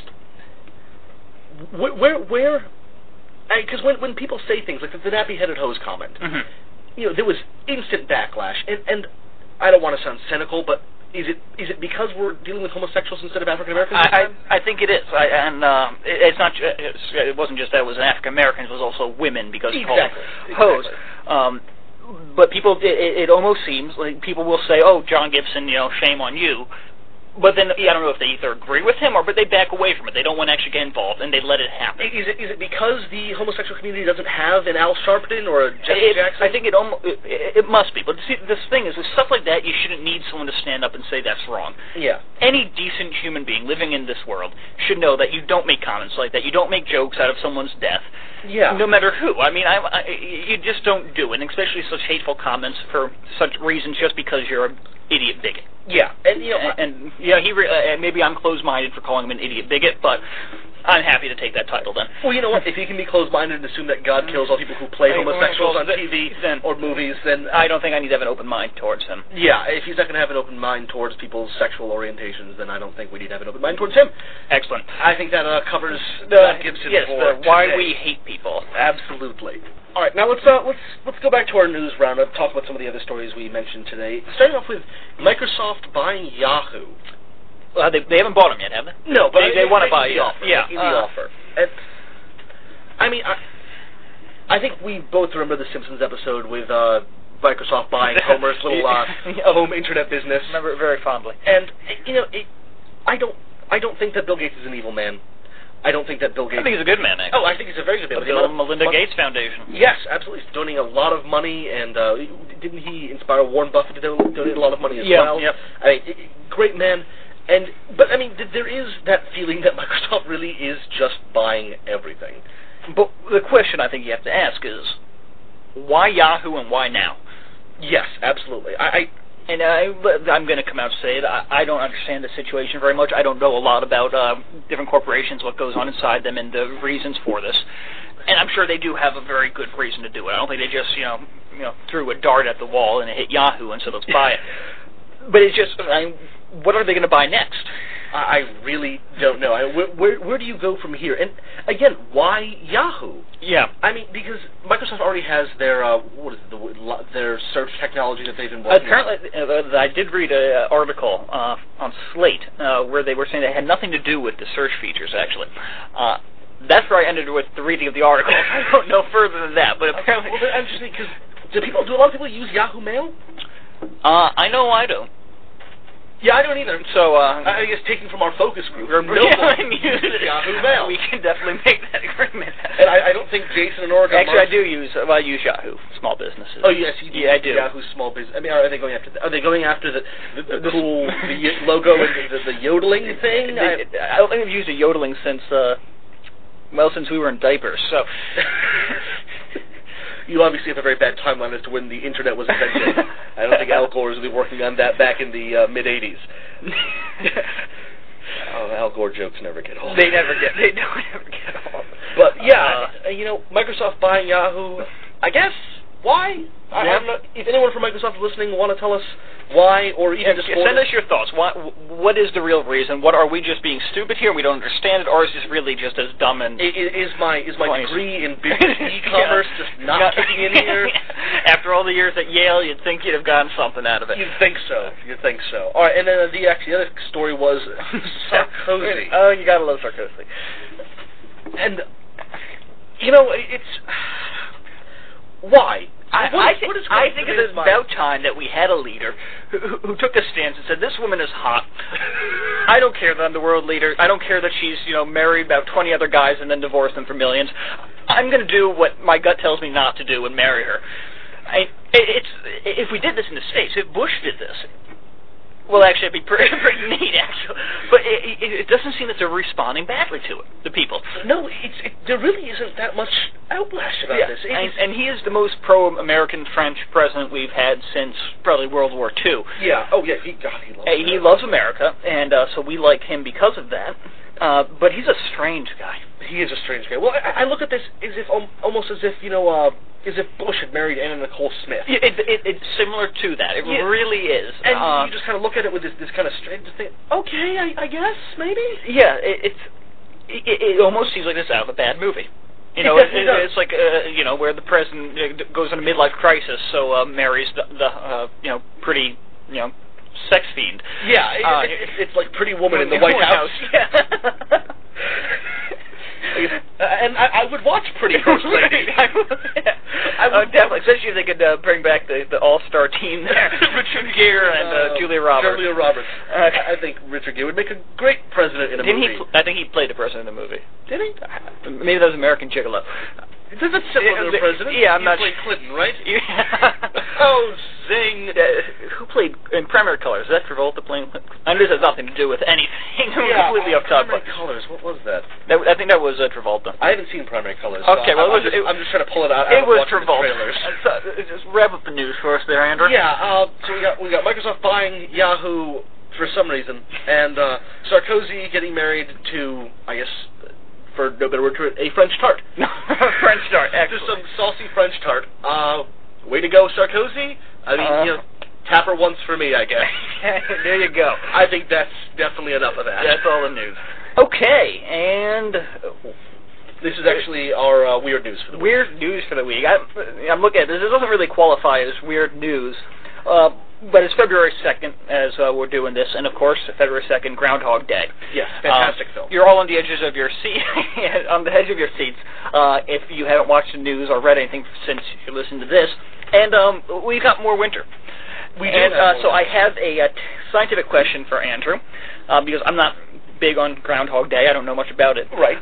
where because when people say things like the nappy-headed hose comment, there was instant backlash, and I don't want to sound cynical, but is it because we're dealing with homosexuals instead of African Americans? I think it is, it's not. It wasn't just that it was African Americans; it was also women because it's called hose. But people, it almost seems like people will say, "Oh, John Gibson, shame on you." But then I don't know if they either agree with him but they back away from it. They don't want to actually get involved, and they let it happen. Is it because the homosexual community doesn't have an Al Sharpton or a Jesse Jackson? I think it must be. But see, this thing is, with stuff like that, you shouldn't need someone to stand up and say that's wrong. Yeah. Any decent human being living in this world should know that you don't make comments like that. You don't make jokes out of someone's death. Yeah. No matter who. I mean, you just don't do it, and especially such hateful comments for such reasons just because you're an idiot bigot. Yeah, and maybe I'm closed-minded for calling him an idiot bigot, but I'm happy to take that title then. Well, you know what? If he can be closed-minded and assume that God kills all people who play homosexuals on TV or movies, then I don't think I need to have an open mind towards him. Yeah, if he's not going to have an open mind towards people's sexual orientations, then I don't think we need to have an open mind towards him. Excellent. I think that covers Matt Gibson. Yes, for why today. we hate people. Absolutely. All right, now let's go back to our news roundup. Talk about some of the other stories we mentioned today. Starting off with Microsoft buying Yahoo. They haven't bought them yet, have they? No, but they want to buy the offer. Yeah, the offer. I think we both remember the Simpsons episode with Microsoft buying Homer's little home internet business. Remember it very fondly. And I don't think that Bill Gates is an evil man. I don't think that Bill Gates... I think he's a good man, actually. Oh, I think he's a very good man. The Melinda Gates Foundation. Yes, absolutely. He's donating a lot of money, and didn't he inspire Warren Buffett to donate a lot of money as well? Yep. I mean, great man. But I mean, there is that feeling that Microsoft really is just buying everything. But the question I think you have to ask is, why Yahoo and why now? Yes, absolutely. I'm going to come out and say it. I don't understand the situation very much. I don't know a lot about different corporations, what goes on inside them, and the reasons for this. And I'm sure they do have a very good reason to do it. I don't think they just, threw a dart at the wall and it hit Yahoo and said, let's buy it. But it's just, what are they going to buy next? I really don't know. Where do you go from here? And again, why Yahoo? Yeah. I mean, because Microsoft already has their their search technology that they've been working on. Apparently, I did read an article on Slate where they were saying they had nothing to do with the search features, actually. That's where I ended with the reading of the article. I don't know further than that, but apparently... Well, I'm just because do a lot of people use Yahoo Mail? I know I do. Yeah, I don't either. So, I guess taking from our focus group, no one uses Yahoo Mail. We can definitely make that agreement. And I don't think Jason and Oregon... Actually, I use Yahoo, small businesses. Oh, yes, you do. Yeah, I do. Yahoo small business. I mean, are they going after the cool the logo and the yodeling thing? I don't think I've used a yodeling since we were in diapers, so... You obviously have a very bad timeline as to when the internet was invented. I don't think Al Gore was going to be working on that back in the mid-'80s. Oh, the Al Gore jokes never get old. They don't ever get old. But, yeah, Microsoft buying Yahoo, I guess, why? Yeah. If anyone from Microsoft is listening want to tell us why, or even just send us your thoughts. What is the real reason? What are we just being stupid here? We don't understand it, or is this really just as dumb and? Is my degree in business e-commerce just not kicking in here? After all the years at Yale, you'd think you'd have gotten something out of it. You'd think so. All right, and then the other story was Sarkozy. Oh, you gotta love Sarkozy. And it's why. I think it's about time that we had a leader who took a stance and said, this woman is hot. I don't care that I'm the world leader. I don't care that she's, married about 20 other guys and then divorced them for millions. I'm going to do what my gut tells me not to do and marry her. If we did this in the States, if Bush did this, well, actually, it'd be pretty neat, actually. But it doesn't seem that they're responding badly to it, the people. No, there really isn't that much outlash about this. And he is the most pro-American French president we've had since probably World War II. Yeah. Oh, yeah. He loves America, and so we like him because of that. But he's a strange guy. He is a strange guy. Well, I look at this as if almost as if as if Bush had married Anna Nicole Smith. It's similar to that. It really is. And you just kind of look at it with this kind of strange thing. Okay, I guess maybe. Yeah, it almost seems like it's out of a bad movie. It's like where the president goes on a midlife crisis, so marries the pretty sex fiend. Yeah, it's like Pretty Woman in the White House. Yeah. And I would watch Pretty First Lady. I would definitely, especially if they could bring back the all-star team there, Richard Gere and Julia Roberts. I think Richard Gere would make a great president in a movie. I think he played the president in the movie. Did he? Maybe that was American Gigolo. That's similar to the president. Yeah, I'm not played Clinton, right? Oh, zing! Who played in Primary Colors? Is that Travolta playing? I know this has nothing to do with anything. Yeah, completely off topic. Primary Colors. What was that? I think that was Travolta. I haven't seen Primary Colors. Okay, so well, I'm just trying to pull it out. It was watching Travolta. The trailers. Just wrap up the news for us there, Andrew. Yeah. So we got Microsoft buying Yahoo for some reason, and Sarkozy getting married to, I guess, for no better word to it, a French tart. French tart, excellent. Just some saucy French tart. Way to go, Sarkozy. I mean, tap her once for me, I guess. There you go. I think that's definitely enough of that. That's all the news. Okay, and this is actually our weird news for the week. Weird news for the week. I'm looking at this. It doesn't really qualify as weird news. But it's February 2nd as we're doing this, and of course, February 2nd, Groundhog Day. Yes, fantastic film. You're all on the edges of your seat, on the edge of your seats, if you haven't watched the news or read anything since you listened to this. And we've got more winter. We do. And so I have a scientific question for Andrew, because I'm not big on Groundhog Day. I don't know much about it. Right.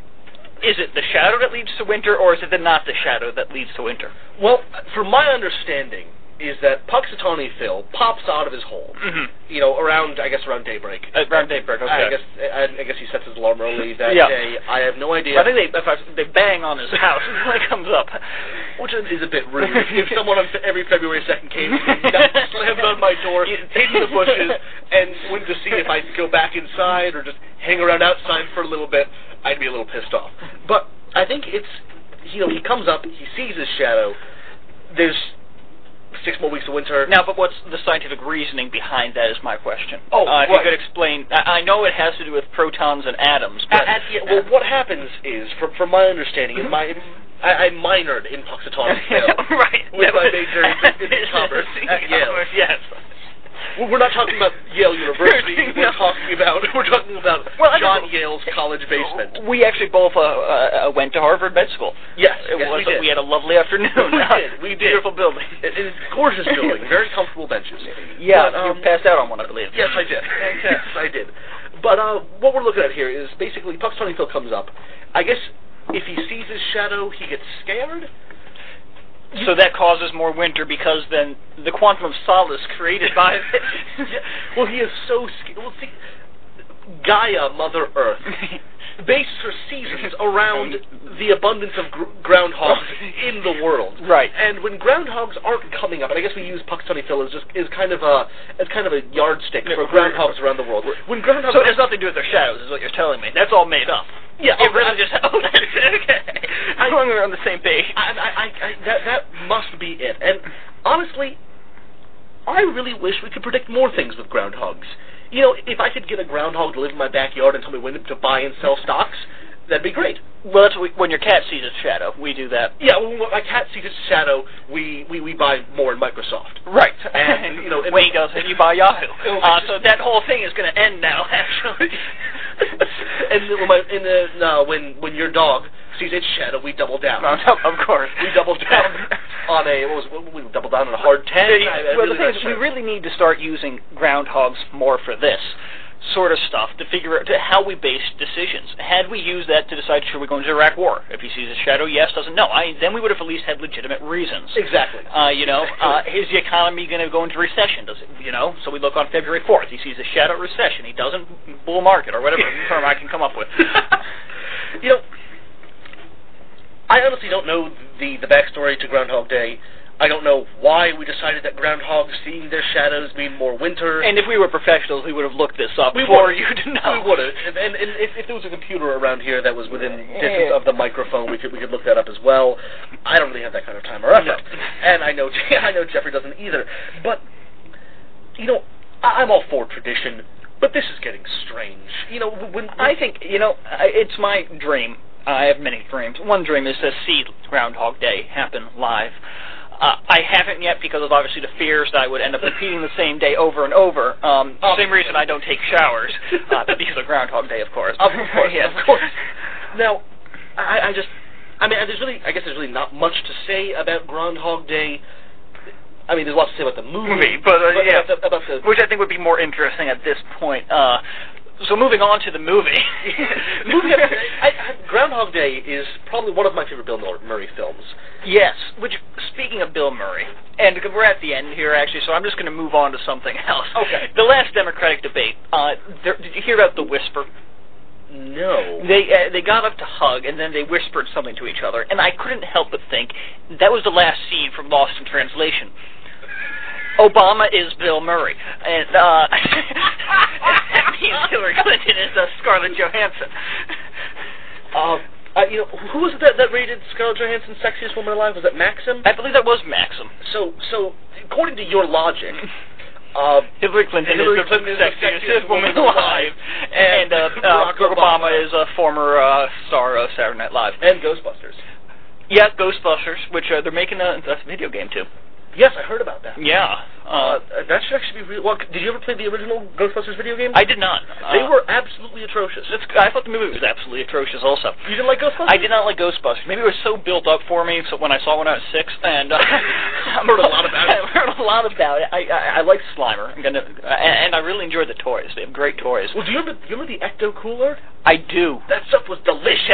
Is it the shadow that leads to winter, or is it not the shadow that leads to winter? Well, from my understanding, is that Punxsutawney Phil pops out of his hole, around daybreak. Around daybreak, okay. I guess he sets his alarm early that Yeah. day. I have no idea. I think they bang on his house when it comes up. Which is a bit rude. If someone on every February 2nd came, slammed on my door, hid in the bushes, and went to see if I'd go back inside or just hang around outside for a little bit, I'd be a little pissed off. But I think it's, he comes up, he sees his shadow, there's 6 more weeks of winter. Now, but what's the scientific reasoning behind that is my question. Oh, if you could explain. I know it has to do with protons and atoms, but... well, what happens is, from my understanding, I minored in Punxsutawney Phil. Right. With my major in commerce at Yale. Yes. Well, we're not talking about Yale University. We're talking about John Yale's college basement. We actually both went to Harvard Med School. Yes, we did. We had a lovely afternoon. We did. Beautiful building. It's a gorgeous building. Very comfortable benches. Yeah, you passed out on one, I believe. Yes, I did. Yes, I did. But what we're looking at here is basically Punxsutawney Phil comes up. I guess if he sees his shadow, he gets scared. So that causes more winter because then the quantum of solace created by it. Well, he is so scared. Well, see, Gaia, Mother Earth, bases her seasons around the abundance of groundhogs in the world. Right. And when groundhogs aren't coming up, and I guess we use Punxsutawney Phil as kind of a yardstick for groundhogs around the world. When groundhogs, so it has nothing to do with their shadows, is what you're telling me. That's all made up. Yeah, it really just. Okay. I'm going on the same page. That must be it. And honestly, I really wish we could predict more things with groundhogs. If I could get a groundhog to live in my backyard and tell me when to buy and sell stocks, that'd be great. Well, that's when your cat sees its shadow. We do that. Yeah, when my cat sees its shadow, we buy more in Microsoft. Right. And when he does it, you buy Yahoo. So that whole thing is going to end now, actually. And when your dog sees its shadow, we double down. Of course. We double down on we double down on a hard 10. Well, the thing is, we really need to start using groundhogs more for this sort of stuff to figure out how we base decisions. Had we used that to decide should we go into Iraq War? If he sees a shadow, yes, doesn't, no. Then we would have at least had legitimate reasons. Exactly. Is the economy going to go into recession? Does it? So we look on February 4th. He sees a shadow recession. He doesn't bull market or whatever term I can come up with. I honestly don't know the backstory to Groundhog Day. I don't know why we decided that groundhogs seeing their shadows mean more winter. And if we were professionals, we would have looked this up before you to know. We would have. And if there was a computer around here that was within distance of the microphone, we could look that up as well. I don't really have that kind of time or effort. No. And I know Jeffrey doesn't either. But, I'm all for tradition, but this is getting strange. I think, it's my dream. I have many dreams. One dream is to see Groundhog Day happen live. I haven't yet because of obviously the fears that I would end up repeating the same day over and over. Same reason I don't take showers because of Groundhog Day, of course. Of course, yeah, of course. Now, there's really not much to say about Groundhog Day. I mean, there's lots to say about the movie, but about the which I think would be more interesting at this point. So moving on to the movie. Groundhog Day is probably one of my favorite Bill Murray films. Yes, which, speaking of Bill Murray, and we're at the end here, actually, so I'm just going to move on to something else. Okay. The last Democratic debate, did you hear about the whisper? No. They got up to hug, and then they whispered something to each other, and I couldn't help but think that was the last scene from Lost in Translation. Obama is Bill Murray, and that means Hillary Clinton is Scarlett Johansson. Who was it that rated Scarlett Johansson sexiest woman alive? Was it Maxim? I believe that was Maxim. So according to your logic, Hillary Clinton is the sexiest woman alive, and Barack Obama is a former star of Saturday Night Live. And Ghostbusters. Yeah, Ghostbusters, which they're making a video game too. Yes, I heard about that. Yeah. That should actually be real. Well, did you ever play the original Ghostbusters video game? I did not. They were absolutely atrocious. I thought the movie was absolutely atrocious also. You didn't like Ghostbusters? I did not like Ghostbusters. Maybe it was so built up for me so when I saw it when I was 6, and I heard a lot about it. I heard a lot about it. I like Slimer, and I really enjoyed the toys. They have great toys. Well, do you remember the Ecto Cooler? I do. That stuff was delicious.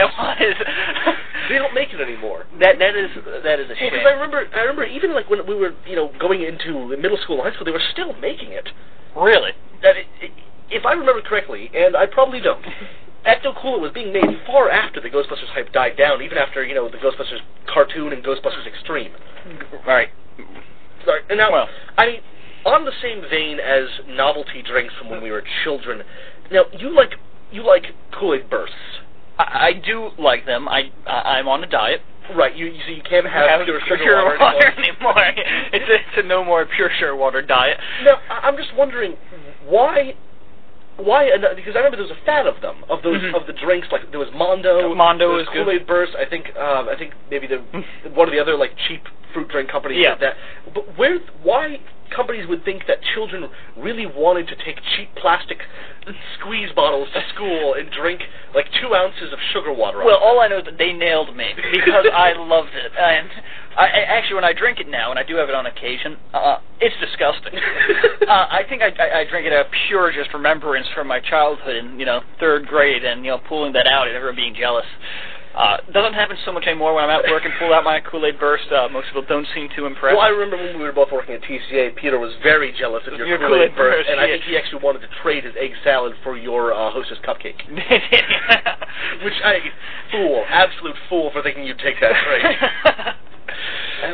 They don't make it anymore. That is a shame. Because I remember even like when we were going into middle school and high school, they were still making it. Really? If I remember correctly, and I probably don't, Ecto Cooler was being made far after the Ghostbusters hype died down, even after the Ghostbusters cartoon and Ghostbusters Extreme. Right. Sorry. And now, I mean, on the same vein as novelty drinks from when we were children. Now, you like Kool-Aid bursts. I do like them. I'm on a diet. Right, so you can't have pure sugar water anymore. It's a no more pure sugar water diet. Now, I'm just wondering why? Because I remember there was a fad of them, of the drinks. Like there was Mondo. Mondo was Kool-Aid Burst. I think maybe one of the other like cheap fruit drink companies did that. But why companies would think that children really wanted to take cheap plastic squeeze bottles to school and drink like 2 ounces of sugar water. Well, all I know is that they nailed me because I loved it, and actually when I drink it now, and I do have it on occasion, it's disgusting. I think I drink it out of pure just remembrance from my childhood in 3rd grade, and pulling that out and everyone being jealous. Doesn't happen so much anymore when I'm at work and pull out my Kool-Aid Burst. Most people don't seem too impressed. Well, I remember when we were both working at TCA, Peter was very jealous of your Kool-Aid Burst, and I think he actually wanted to trade his egg salad for your Hostess cupcake. Which absolute fool for thinking you'd take that trade. And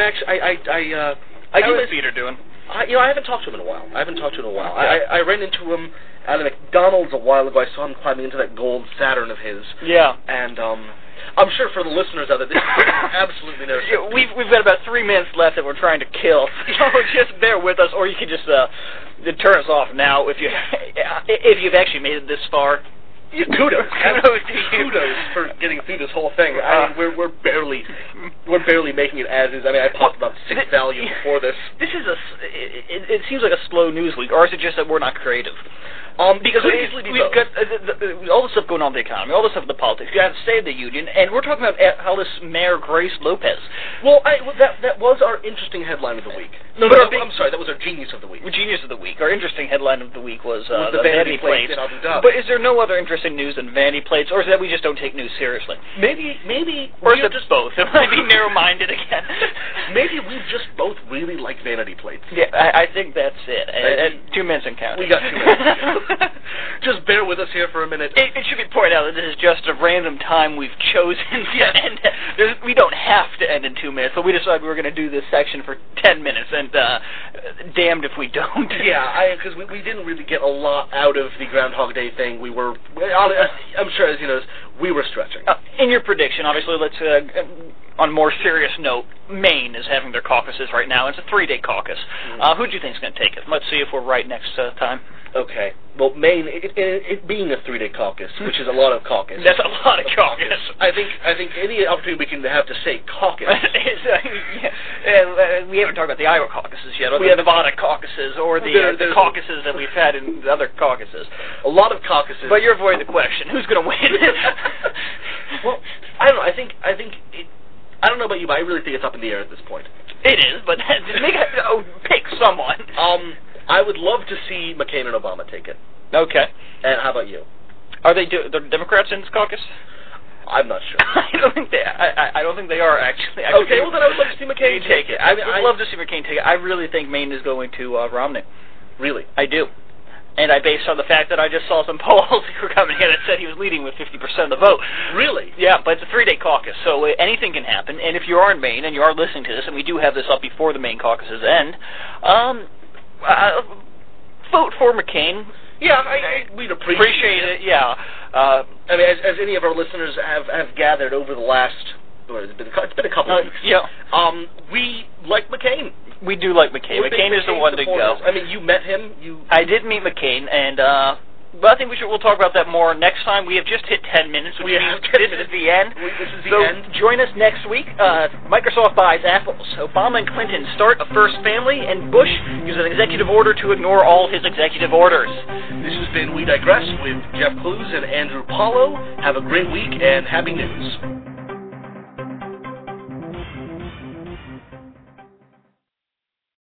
how is Peter doing? I haven't talked to him in a while. I ran into him at a McDonald's a while ago. I saw him climbing into that gold Saturn of his. Yeah. And I'm sure for the listeners out there, this is absolutely no. We've got about 3 minutes left that we're trying to kill. So just bear with us, or you can just turn us off now if you've actually made it this far. Kudos for getting through this whole thing. I mean, we're barely making it as is. I mean, I popped about 6 volume before this. This is it seems like a slow news week, or is it just that we're not creative? Because we've got all the stuff going on in the economy, all the stuff in the politics. You have the State of the Union, and we're talking about how this Mayor Grace Lopez. Well, that was our interesting headline of the week. I'm sorry, that was our genius of the week. Genius of the week. Our interesting headline of the week was the Vanity Plates. But is there no other interesting news than Vanity Plates, or is it that we just don't take news seriously? Maybe. Or is it just both? It might be narrow-minded again. Maybe we just both really like Vanity Plates. Yeah, I think that's it. And 2 minutes and counting. We got 2 minutes. Just bear with us here for a minute. It should be pointed out that this is just a random time we've chosen to end. We don't have to end in 2 minutes, but we decided we were going to do this section for 10 minutes, and damned if we don't. Yeah, because we didn't really get a lot out of the Groundhog Day thing. I'm sure, as you know, we were stretching. In your prediction, obviously, let's, on a more serious note, Maine is having their caucuses right now. It's a 3-day caucus. Who do you think is going to take it? Let's see if we're right next time. Okay. Well, Maine, it being a 3-day caucus, which is a lot of caucus. That's a lot of caucus. I think any opportunity we can have to say caucus. We haven't talked about the Iowa caucuses yet, or the Nevada caucuses, or the caucuses that we've had in the other caucuses. A lot of caucuses. But you're avoiding the question. Who's going to win? Well, I don't know. I think I don't know about you, but I really think it's up in the air at this point. It is, but pick someone. I would love to see McCain and Obama take it. Okay. And how about you? Are they the Democrats in this caucus? I'm not sure. I don't think they. I don't think they are actually. Okay, well then I would love to see McCain take it. I would love to see McCain take it. I really think Maine is going to Romney. Really? I do. And I based on the fact that I just saw some polls that were coming in that said he was leading with 50% of the vote. Really? Yeah, but it's a 3-day caucus, so anything can happen. And if you are in Maine and you are listening to this, and we do have this up before the Maine caucuses end, vote for McCain. Yeah, we'd appreciate it. Yeah. I mean, as any of our listeners have gathered over the last, it's been a couple of weeks. Yeah. We like McCain. We do like McCain. McCain is the one to go. I mean, you met him. I did meet McCain, and but I think we'll talk about that more next time. We have just hit 10 minutes, which means this is the end. This is the end. Join us next week. Microsoft buys Apple. Obama and Clinton start a first family, and Bush uses an executive order to ignore all his executive orders. This has been We Digress with Jeff Clues and Andrew Paulo. Have a great week and happy news.